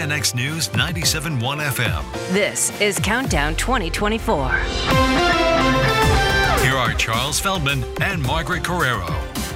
KNX News 97.1 FM. This is Countdown 2024. Here are Charles Feldman and Margaret Carrero.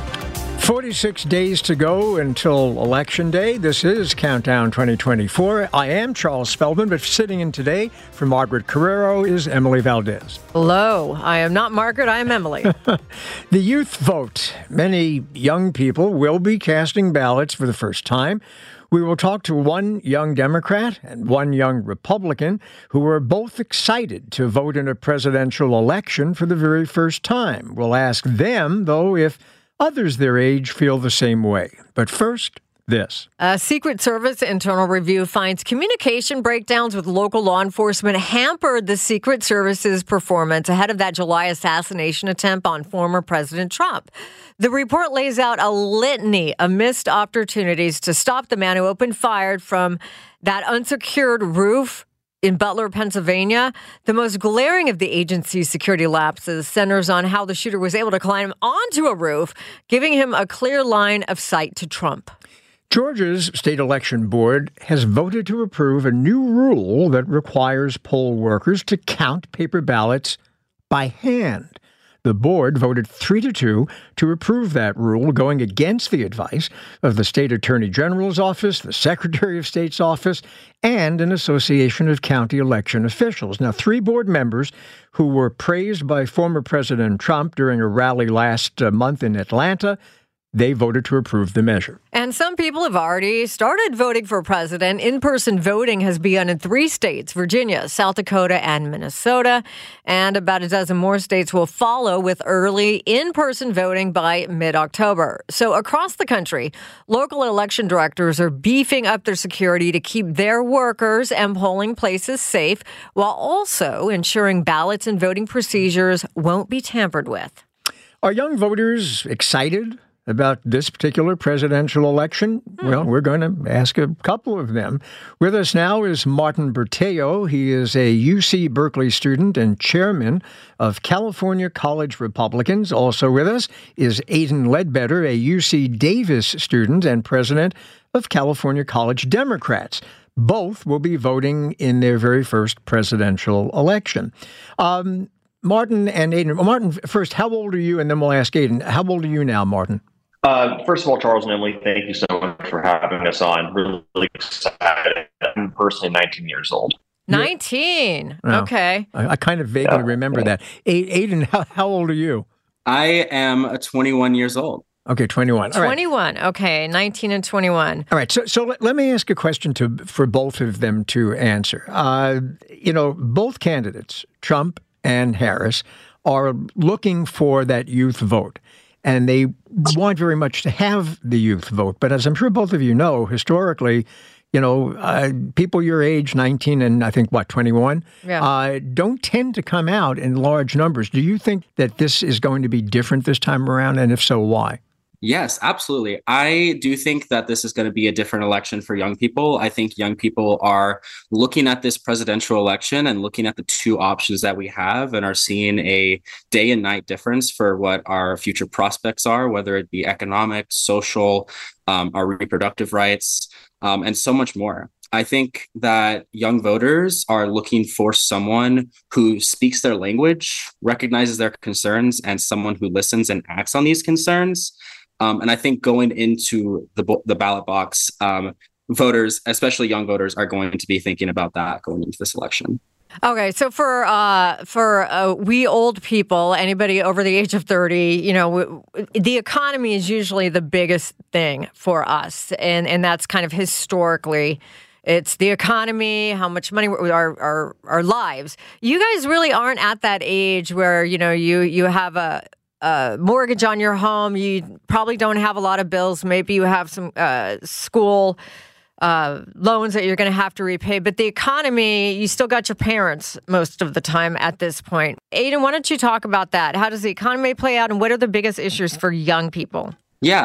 46 days to go until Election Day. This is Countdown 2024. I am Charles Feldman, but sitting in today for Margaret Carrero is Emily Valdez. Hello. I am not Margaret. I am Emily. The youth vote. Many young people will be casting ballots for the first time. We will talk to one young Democrat and one young Republican who are both excited to vote in a presidential election for the very first time. We'll ask them, though, if others their age feel the same way. But first, this. A Secret Service internal review finds communication breakdowns with local law enforcement hampered the Secret Service's performance ahead of that July assassination attempt on former President Trump. The report lays out a litany of missed opportunities to stop the man who opened fire from that unsecured roof in Butler, Pennsylvania. The most glaring of the agency's security lapses centers on how the shooter was able to climb onto a roof, giving him a clear line of sight to Trump. Georgia's state election board has voted to approve a new rule that requires poll workers to count paper ballots by hand. The board voted 3-2 to approve that rule, going against the advice of the state attorney general's office, the secretary of state's office, and an association of county election officials. Now, 3 board members who were praised by former President Trump during a rally last month in Atlanta, they voted to approve the measure. And some people have already started voting for president. In-person voting has begun in 3 states, Virginia, South Dakota, and Minnesota. And about a dozen more states will follow with early in-person voting by mid-October. So across the country, local election directors are beefing up their security to keep their workers and polling places safe, while also ensuring ballots and voting procedures won't be tampered with. Are young voters excited about this particular presidential election? Well, we're going to ask a couple of them. With us now is Martin Berteo. He is a UC Berkeley student and chairman of California College Republicans. Also with us is Aidan Ledbetter, a UC Davis student and president of California College Democrats. Both will be voting in their very first presidential election. Martin and Aidan. Martin, first, how old are you? And then we'll ask Aidan. How old are you now, Martin? First of all, Charles and Emily, thank you so much for having us on. Really excited. I'm personally 19 years old. 19? Oh, okay. I kind of vaguely remember that. Aidan, how old are you? I am 21 years old. Okay, 21. All right. 21. Okay, 19 and 21. All right. So let me ask a question for both of them to answer. Both candidates, Trump and Harris, are looking for that youth vote. And they want very much to have the youth vote. But as I'm sure both of you know, historically, people your age, 19 and I think, 21, don't tend to come out in large numbers. Do you think that this is going to be different this time around? And if so, why? Yes, absolutely. I do think that this is going to be a different election for young people. I think young people are looking at this presidential election and looking at the 2 options that we have and are seeing a day and night difference for what our future prospects are, whether it be economic, social, our reproductive rights, and so much more. I think that young voters are looking for someone who speaks their language, recognizes their concerns, and someone who listens and acts on these concerns. And I think going into the ballot box, voters, especially young voters, are going to be thinking about that going into this election. Okay, so for we old people, anybody over the age of 30, the economy is usually the biggest thing for us, and that's kind of historically. It's the economy, how much money, our lives. You guys really aren't at that age where you have a mortgage on your home. You probably don't have a lot of bills. Maybe you have some school loans that you're going to have to repay. But the economy, you still got your parents most of the time at this point. Aidan, why don't you talk about that? How does the economy play out, and what are the biggest issues for young people? Yeah,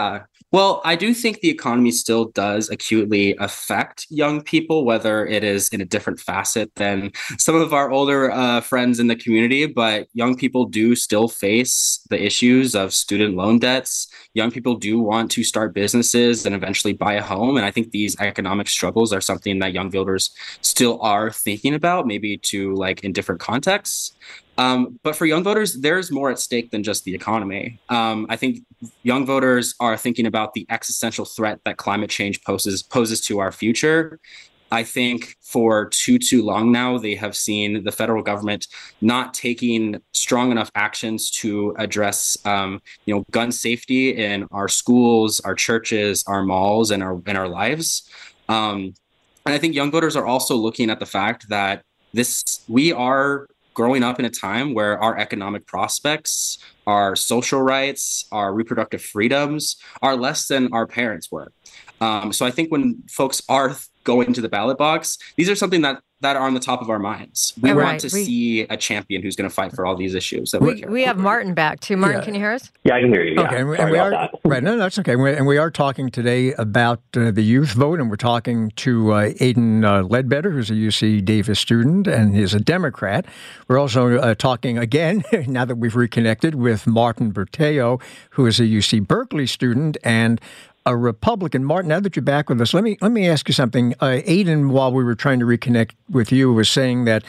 Well, I do think the economy still does acutely affect young people, whether it is in a different facet than some of our older friends in the community. But young people do still face the issues of student loan debts. Young people do want to start businesses and eventually buy a home. And I think these economic struggles are something that young voters still are thinking about, maybe to like in different contexts. But for young voters, there's more at stake than just the economy. I think young voters are thinking about the existential threat that climate change poses to our future. I think for too long now, they have seen the federal government not taking strong enough actions to address, gun safety in our schools, our churches, our malls, and our lives. And I think young voters are also looking at the fact that we are growing up in a time where our economic prospects, our social rights, our reproductive freedoms are less than our parents were. So I think when folks are going to the ballot box, these are something that are on the top of our minds. We want to see a champion who's going to fight for all these issues. We have Martin back too. Martin, can you hear us? Yeah, I can hear you. Okay, and we are right. No, that's okay. And we are talking today about the youth vote, and we're talking to Aidan Ledbetter, who's a UC Davis student, and he's a Democrat. We're also talking again now that we've reconnected with Martin Berteo, who is a UC Berkeley student and a Republican. Martin, now that you're back with us, let me ask you something. Aidan, while we were trying to reconnect with you, was saying that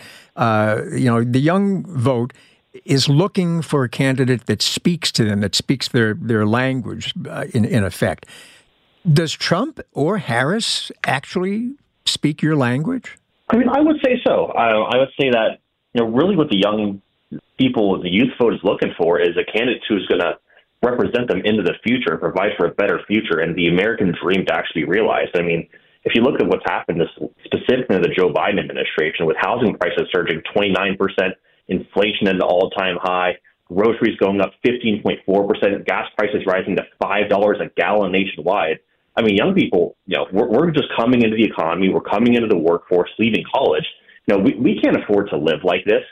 the young vote is looking for a candidate that speaks to them, that speaks their language, in effect. Does Trump or Harris actually speak your language? I mean, I would say so. I would say that really what the young people, the youth vote is looking for is a candidate who's going to represent them into the future and provide for a better future and the American dream to actually be realized. I mean, if you look at what's happened specifically in the Joe Biden administration, with housing prices surging 29%, inflation at an all-time high, groceries going up 15.4%, gas prices rising to $5 a gallon nationwide. I mean, young people, we're just coming into the economy. We're coming into the workforce, leaving college. We can't afford to live like this.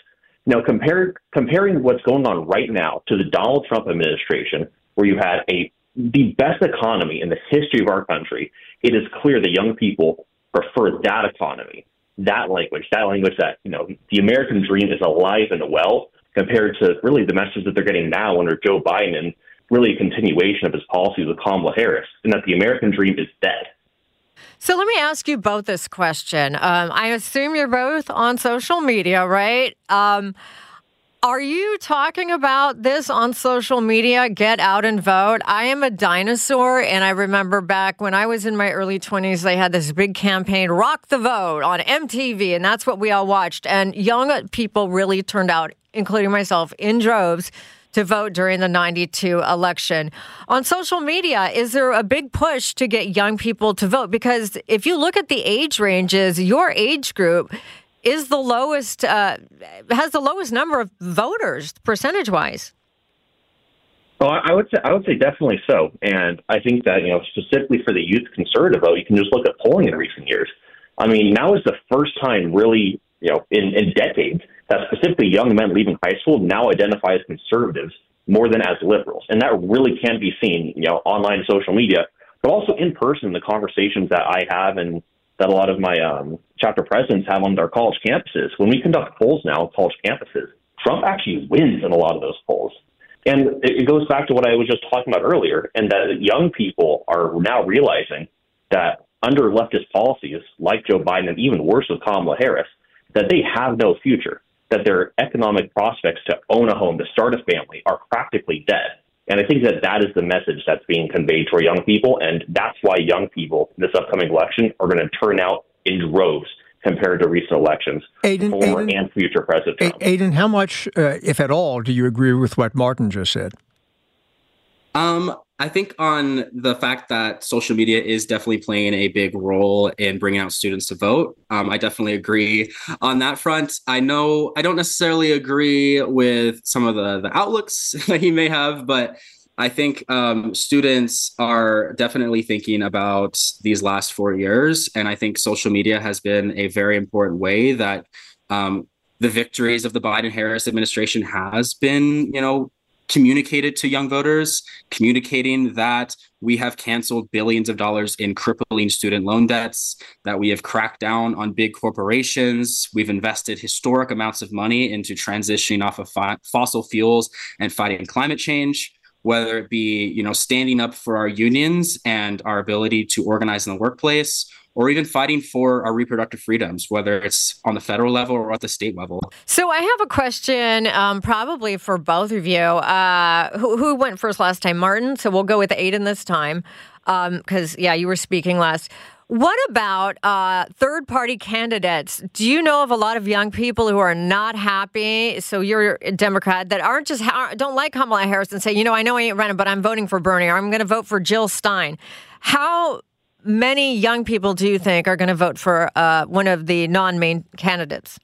Comparing what's going on right now to the Donald Trump administration, where you had the best economy in the history of our country, it is clear that young people prefer that economy, that language that, the American dream is alive and well, compared to really the message that they're getting now under Joe Biden and really a continuation of his policies with Kamala Harris, and that the American dream is dead. So let me ask you both this question. I assume you're both on social media, right? Are you talking about this on social media? Get out and vote. I am a dinosaur, and I remember back when I was in my early 20s, they had this big campaign, Rock the Vote, on MTV, and that's what we all watched. And young people really turned out, including myself, in droves to vote during the 92 election. On social media, is there a big push to get young people to vote? Because if you look at the age ranges, your age group is the lowest, has the lowest number of voters percentage-wise. Well, I would say definitely so. And I think that, specifically for the youth conservative vote, you can just look at polling in recent years. I mean, now is the first time really, in decades, that specifically young men leaving high school now identify as conservatives more than as liberals. And that really can be seen, online and social media, but also in person, the conversations that I have and that a lot of my chapter presidents have on their college campuses. When we conduct polls now on college campuses, Trump actually wins in a lot of those polls. And it goes back to what I was just talking about earlier, and that young people are now realizing that under leftist policies like Joe Biden, and even worse with Kamala Harris, that they have no future, that their economic prospects to own a home, to start a family, are practically dead. And I think that is the message that's being conveyed to our young people, and that's why young people in this upcoming election are going to turn out in droves compared to recent elections, former and future President Trump. Aidan, how much, if at all, do you agree with what Martin just said? I think on the fact that social media is definitely playing a big role in bringing out students to vote. I definitely agree on that front. I know I don't necessarily agree with some of the outlooks that he may have, but I think students are definitely thinking about these last 4 years. And I think social media has been a very important way that the victories of the Biden-Harris administration has been, communicated to young voters, communicating that we have canceled billions of dollars in crippling student loan debts, that we have cracked down on big corporations. We've invested historic amounts of money into transitioning off of fossil fuels and fighting climate change, whether it be, standing up for our unions and our ability to organize in the workplace, or even fighting for our reproductive freedoms, whether it's on the federal level or at the state level. So I have a question probably for both of you. Who went first last time? Martin? So we'll go with Aiden this time because, you were speaking last. What about third-party candidates? Do you know of a lot of young people who are not happy? So you're a Democrat that don't like Kamala Harris and say, I know I ain't running, but I'm voting for Bernie, or I'm going to vote for Jill Stein. How many young people do you think are going to vote for one of the non-main candidates?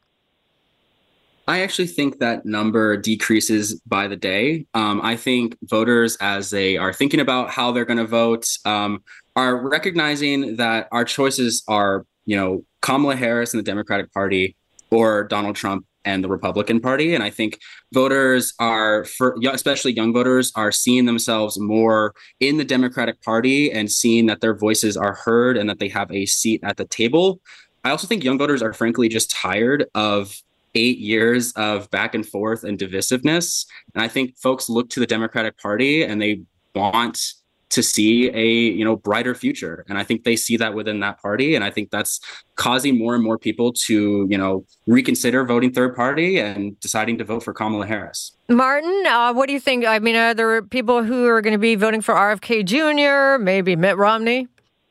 I actually think that number decreases by the day. I think voters, as they are thinking about how they're going to vote, are recognizing that our choices are, Kamala Harris and the Democratic Party or Donald Trump and the Republican Party. And I think voters especially young voters, are seeing themselves more in the Democratic Party and seeing that their voices are heard and that they have a seat at the table. I also think young voters are frankly just tired of 8 years of back and forth and divisiveness. And I think folks look to the Democratic Party and they want to see a brighter future. And I think they see that within that party. And I think that's causing more and more people to, reconsider voting third party and deciding to vote for Kamala Harris. Martin, what do you think? I mean, are there people who are going to be voting for RFK Jr., maybe Mitt Romney?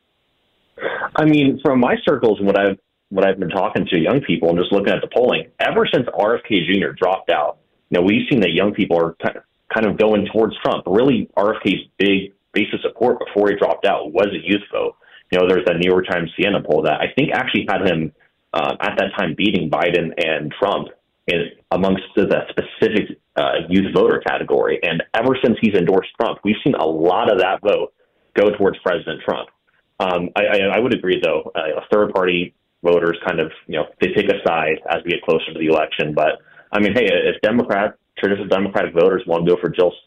I mean, from my circles, what I've been talking to young people and just looking at the polling, ever since RFK Jr. dropped out, we've seen that young people are kind of going towards Trump. Really, RFK's big base of support before he dropped out was a youth vote. There's that New York Times Siena poll that I think actually had him at that time beating Biden and Trump amongst the specific youth voter category. And ever since he's endorsed Trump, we've seen a lot of that vote go towards President Trump. I would agree, though, third-party voters kind of, they take a side as we get closer to the election. But, I mean, hey, if traditional Democratic voters want to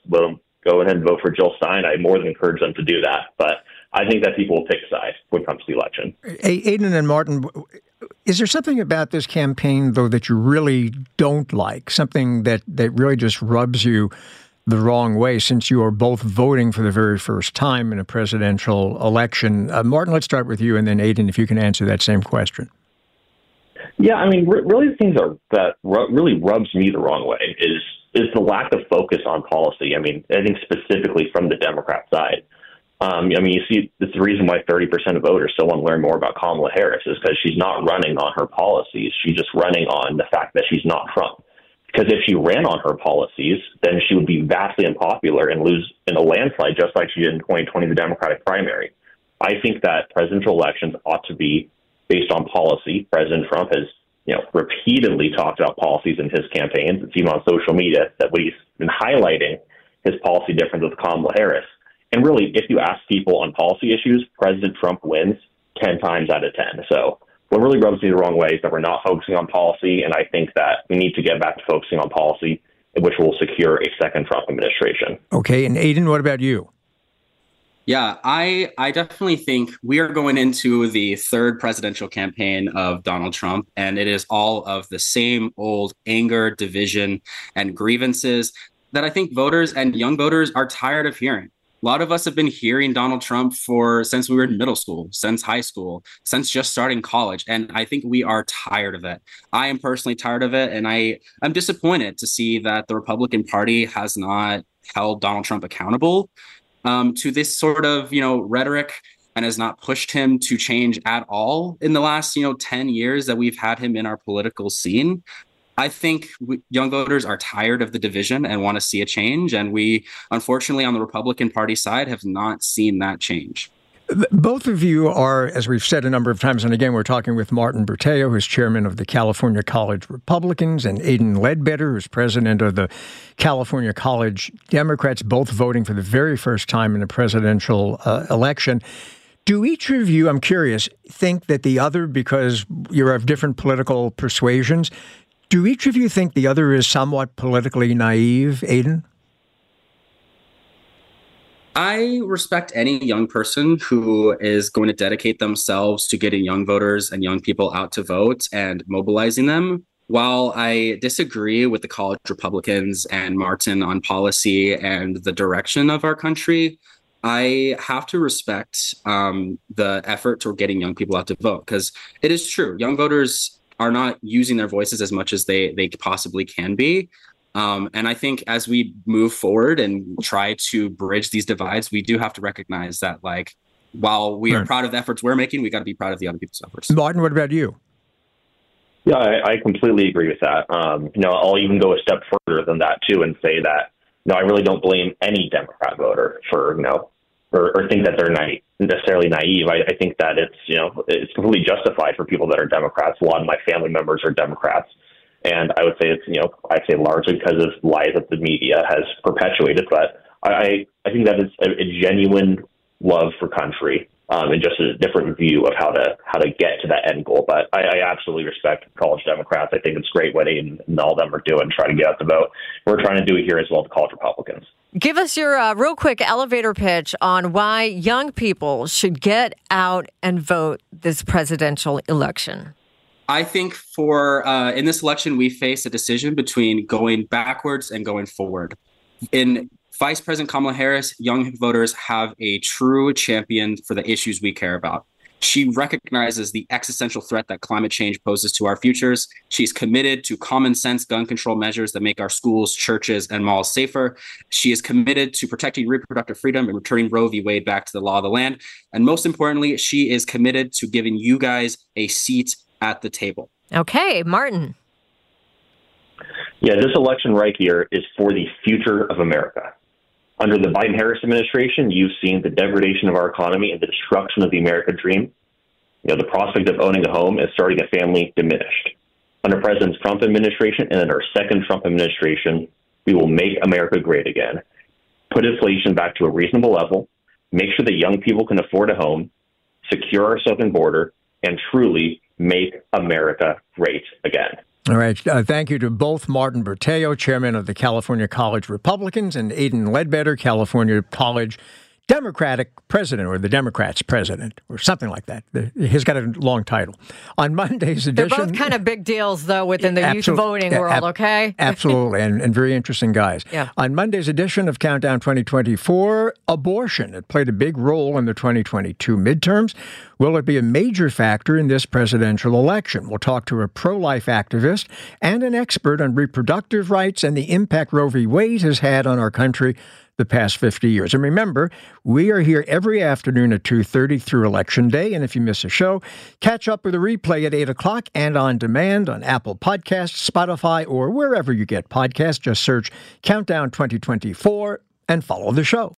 go ahead and vote for Jill Stein, I more than encourage them to do that. But I think that people will pick a side when it comes to the election. Aiden and Martin, is there something about this campaign, though, that you really don't like? Something that really just rubs you the wrong way, since you are both voting for the very first time in a presidential election? Martin, let's start with you, and then Aiden, if you can answer that same question. Yeah, I mean, really the things that really rubs me the wrong way is the lack of focus on policy. I mean, I think specifically from the Democrat side. You see, it's the reason why 30% of voters still want to learn more about Kamala Harris is because she's not running on her policies. She's just running on the fact that she's not Trump. Because if she ran on her policies, then she would be vastly unpopular and lose in a landslide, just like she did in 2020, the Democratic primary. I think that presidential elections ought to be based on policy. President Trump has repeatedly talked about policies in his campaigns. It's even on social media that he's been highlighting his policy difference with Kamala Harris. And really, if you ask people on policy issues, President Trump wins 10 times out of 10. So what really rubs me the wrong way is that we're not focusing on policy. And I think that we need to get back to focusing on policy, which will secure a second Trump administration. Okay. And Aiden, what about you? Yeah, I definitely think we are going into the third presidential campaign of Donald Trump, and it is all of the same old anger, division, and grievances that I think voters and young voters are tired of hearing. A lot of us have been hearing Donald Trump since we were in middle school, since high school, since just starting college, and I think we are tired of it. I am personally tired of it, and I'm disappointed to see that the Republican Party has not held Donald Trump accountable to this sort of, rhetoric, and has not pushed him to change at all in the last, 10 years that we've had him in our political scene. I think young voters are tired of the division and want to see a change. And we, unfortunately, on the Republican Party side, have not seen that change. Both of you are, as we've said a number of times, and again, we're talking with Martin Berteo, who's chairman of the California College Republicans, and Aiden Ledbetter, who's president of the California College Democrats, both voting for the very first time in a presidential election. Do each of you, I'm curious, think that the other, because you're of different political persuasions, do each of you think the other is somewhat politically naive, Aiden? I respect any young person who is going to dedicate themselves to getting young voters and young people out to vote and mobilizing them. While I disagree with the college Republicans and Martin on policy and the direction of our country, I have to respect the effort toward getting young people out to vote, because it is true. Young voters are not using their voices as much as they possibly can be. And I think as we move forward and try to bridge these divides, we do have to recognize that, like, while we are proud of the efforts we're making, we got to be proud of the other people's efforts. Martin, what about you? Yeah, I completely agree with that. I'll even go a step further than that too, and say that I really don't blame any Democrat voter for or think that they're necessarily naive. I think that it's completely justified for people that are Democrats. A lot of my family members are Democrats, and I would say I'd say largely because of lies that the media has perpetuated. But I think that it's a genuine love for country. And just a different view of how to get to that end goal. But I absolutely respect college Democrats. I think it's great what Aiden and all of them are doing, trying to get out the vote. We're trying to do it here as well, the college Republicans. Give us your real quick elevator pitch on why young people should get out and vote this presidential election. I think in this election, we face a decision between going backwards and going forward. In Vice President Kamala Harris, young voters have a true champion for the issues we care about. She recognizes the existential threat that climate change poses to our futures. She's committed to common sense gun control measures that make our schools, churches, and malls safer. She is committed to protecting reproductive freedom and returning Roe v. Wade back to the law of the land. And most importantly, she is committed to giving you guys a seat at the table. Okay, Martin. Yeah, this election right here is for the future of America. Under the Biden-Harris administration, you've seen the degradation of our economy and the destruction of the American dream. The prospect of owning a home and starting a family diminished. Under President Trump administration and in our second Trump administration, we will make America great again. Put inflation back to a reasonable level, make sure that young people can afford a home, secure our southern border, and truly make America great again. All right. Thank you to both Martin Berteo, chairman of the California College Republicans, and Aiden Ledbetter, California College Democratic president, or the Democrats president, or something like that. He's got a long title. On Monday's edition... They're both kind of big deals, though, within the youth voting world, okay? Absolutely, and very interesting guys. Yeah. On Monday's edition of Countdown 2024, abortion. It played a big role in the 2022 midterms. Will it be a major factor in this presidential election? We'll talk to a pro-life activist and an expert on reproductive rights and the impact Roe v. Wade has had on our country the past 50 years. And remember, we are here every afternoon at 2:30 through Election Day. And if you miss a show, catch up with a replay at 8 o'clock and on demand on Apple Podcasts, Spotify, or wherever you get podcasts. Just search Countdown 2024 and follow the show.